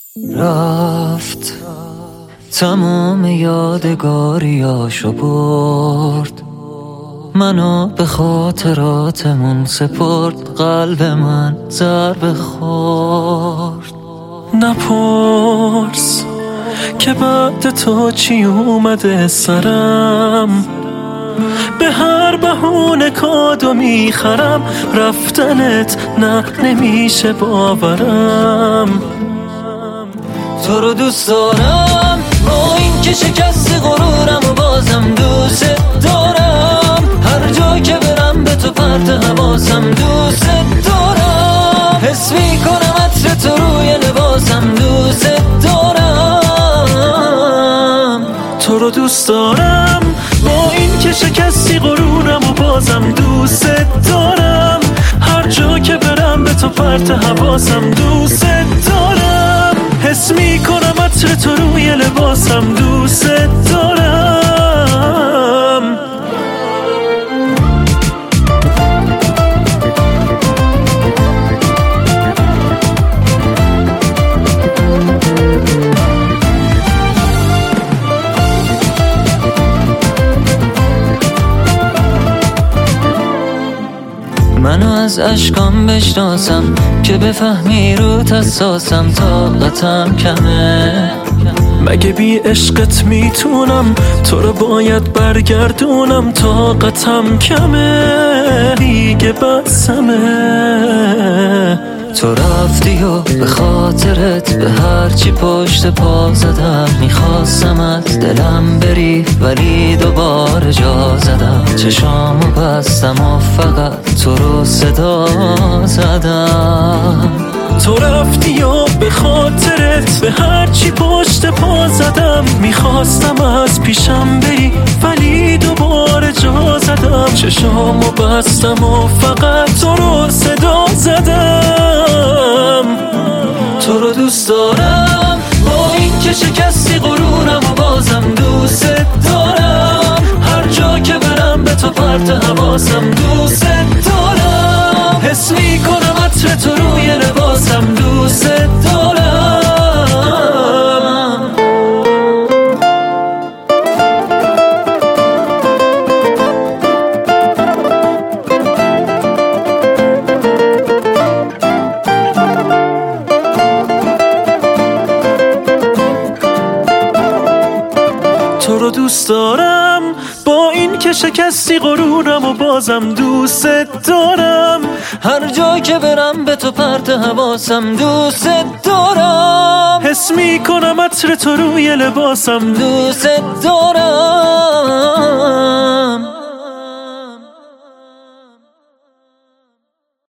رفت تمام یادگاریاشو برد، منو به خاطراتمون سپرد، قلب من ضربه خورد. نپرس که بعد تو چی اومده سرم، به هر بهونه کادو میخرم، رفتنت نه نمیشه باورم. تو رو دوست دارم با این که شکستی غرورم و بازم دوست دارم، هر جا که برم به تو پرت حواسم دوست دارم، حس میکنم عطر تو روی لباسم دوست دارم. تو رو دوست دارم با این که شکستی غرورم و بازم دوست دارم، هر جا که برم به تو پرت حواسم دوست دارم، حس میکنم عطر تو روی لباسم دوست دارم. منو از اشکام بشناسم که بفهمی رو حساسم، طاقتم کمه. مگه بی عشقت میتونم تو رو باید برگردونم، طاقتم کمه دیگه بسمه. تو رفتی و به خاطرت به هرچی پشت پا زدم، میخواستم از دلم بری ولی دوباره جا زدم، چشامو بستم و فقط تو رو صدا زدم. تو رفتی و به خاطرت به هرچی پشت پا زدم، میخواستم از پیشم بری ولی دوباره جا زدم، چشامو بستم و فقط تو رو صدا زدم. تو رو دوست دارم با این که شکستی غرورم و بازم دوست دارم، هر جا که برم به تو پرت حواسم دوست دارم، حس میکنم عطر تو روی لباسم دوست دارم. تو رو دوست دارم با این که شکستی غرورم و بازم دوست دارم، هر جا که برم به تو پرت حواسم دوست دارم، حس میکنم عطر تو روی لباسم دوست دارم.